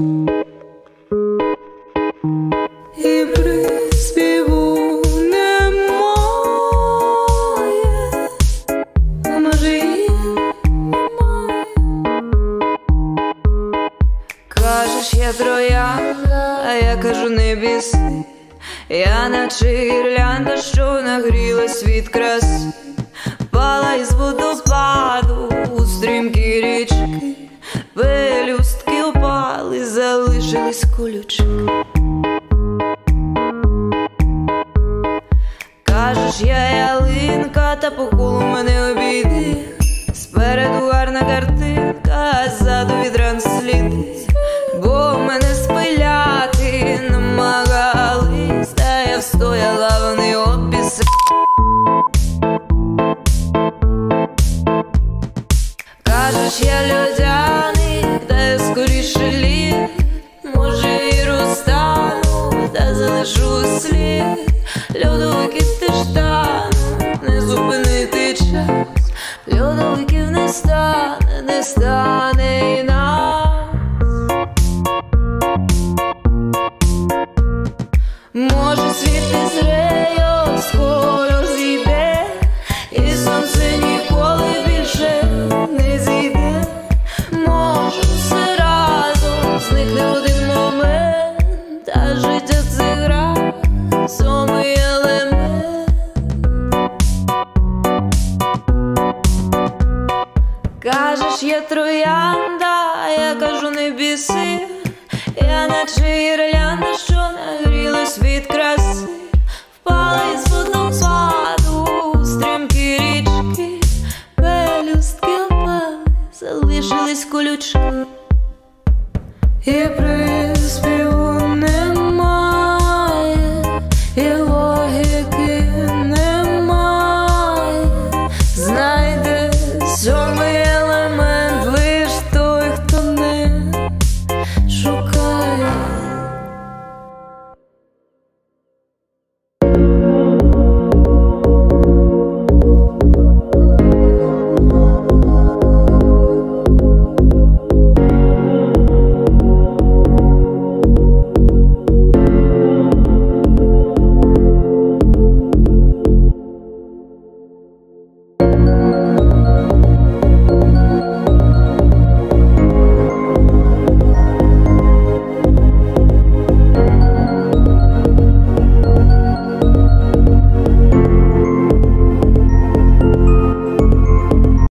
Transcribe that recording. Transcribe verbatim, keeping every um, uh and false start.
і приспіву немає, а може і немає. Кажеш, я троянда, а я кажу, не біси. Я наче гірлянда, що нагрілась від краси, впала із водоспаду у стрімкі річки, пелюстки упали, залишились колючки. Кажеш, я ялинка, та по колу мене обійди. Спереду гарна картинка, а ззаду від ран сліди. Бо мене спиляти намагались, та я встояла, вони обіси. Кажеш, я льодяник, та я скоріше лід. Може і розтану, та залишу слід. Льодовиків теж тануть, не зупинити час. Льодовиків не стане, не стане і нас. Може світ не зреє, скоро зійде, і сонце ніколи більше не зійде. Може все разом зникне в один момент, та життя це гра, сьомий елемент. Кажеш, я троянда, а я кажу, не біси. Я наче гірлянда, що нагрілась від краси, впала із водоспаду у стрімкі річки, пелюстки опали, залишились колючки. І при